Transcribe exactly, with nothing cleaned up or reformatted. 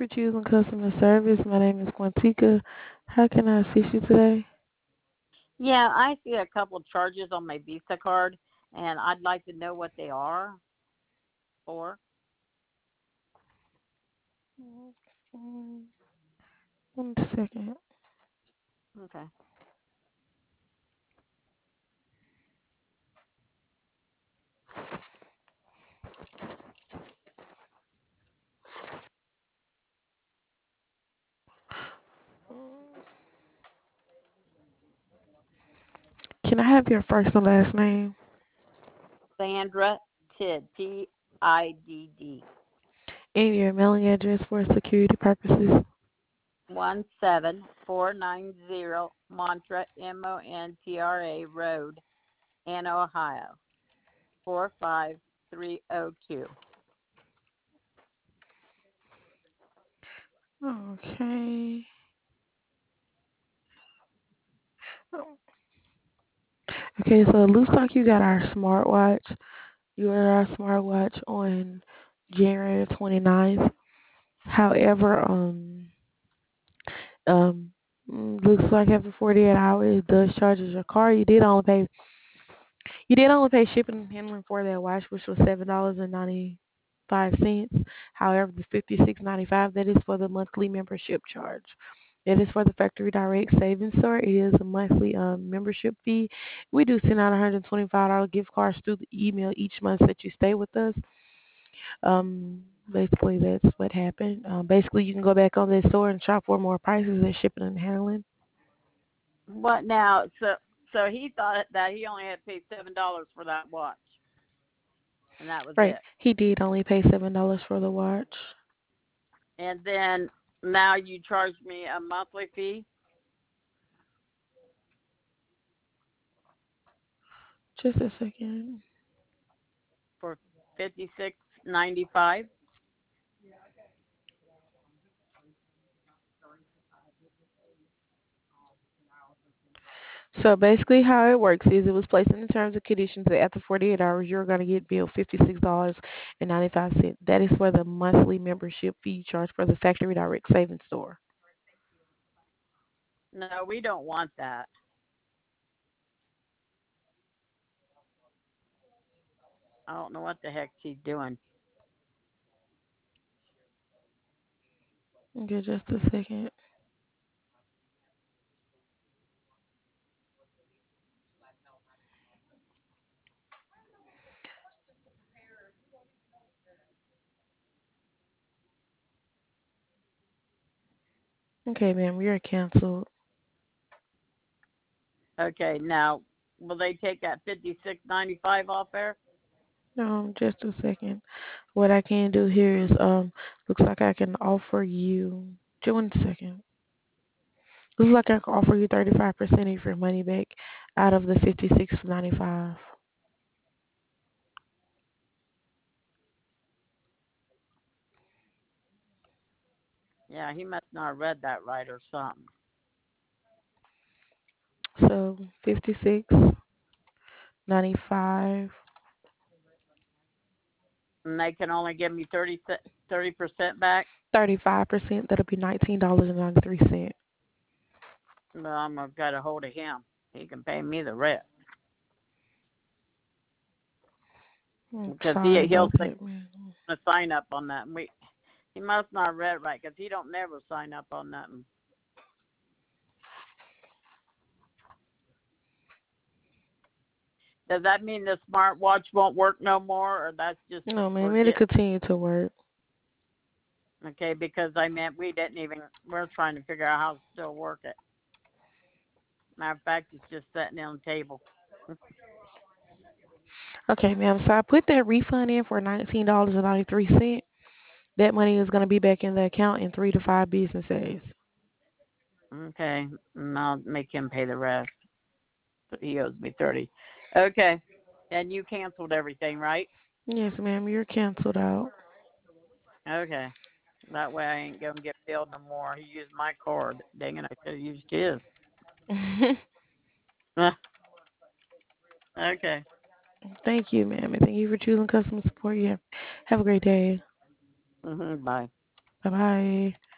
for choosing customer service. My name is Quantica. How can I assist you today? Yeah, I see a couple of charges on my Visa card, and I'd like to know what they are for. Mm, One second. Okay. Can I have your first and last name Sandra Tidd, T I D D, and your mailing address for security purposes? one seven four nine zero Montra, M O N T R A Road, Anna, Ohio, four five three zero two. Okay. Okay, so it looks like you got our smartwatch. You got our smartwatch on January twenty-ninth. However, um, um, mm, looks like after forty-eight hours, it does charges your car. You did only pay You did only pay shipping and handling for that watch, which was seven dollars and ninety five cents. However, the fifty six ninety five that is for the monthly membership charge. That is for the Factory Direct Savings Store. It is a monthly um, membership fee. We do send out one hundred twenty five dollar gift cards through the email each month that you stay with us. Um, basically, that's what happened. Um, basically, you can go back on that store and shop for more prices and shipping and handling. What now? So, so he thought that he only had to pay seven dollars for that watch, and that was Right. it. He did only pay seven dollars for the watch. And then now you charge me a monthly fee Just a second. for fifty six ninety five. So basically, how it works is it was placed in the terms and conditions that after forty-eight hours, you're going to get billed fifty-six dollars and ninety-five cents. That is for the monthly membership fee charge for the Factory Direct Savings Store. No, we don't want that. I don't know what the heck she's doing. Okay, just a second. Okay, ma'am, you're canceled. Okay, now will they take that fifty six ninety five off there? Um, just a second. What I can do here is, um, looks like I can offer you, just one second. Looks like I can offer you thirty-five percent of your money back out of the fifty-six ninety-five. Yeah, he must not have read that right or something. So fifty-six ninety-five. And they can only give me thirty percent back. thirty-five percent, that'll be nineteen dollars and ninety-three cents. Well, I'm gonna get a hold of him. He can pay me the rest I'm because he sorry he'll about say that, man. to sign up on that. And we he must not have read right because he don't never sign up on nothing. Does that mean the smartwatch won't work no more, or that's just No, ma'am, it'll forget? continue to work. Okay, because I meant we didn't even. We're trying to figure out how to still work it. Matter of fact, it's just sitting on the table. Okay, ma'am, so I put that refund in for nineteen dollars and ninety-three cents. That money is going to be back in the account in three to five business days. Okay, and I'll make him pay the rest. So he owes me thirty. Okay, and you canceled everything, right? Yes, ma'am, you're canceled out. Okay, that way I ain't gonna get billed no more. He used my card. Dang it, I should have used his. Okay. Thank you, ma'am, and thank you for choosing customer support. Yeah, have a great day. Hmm. Bye. Bye bye.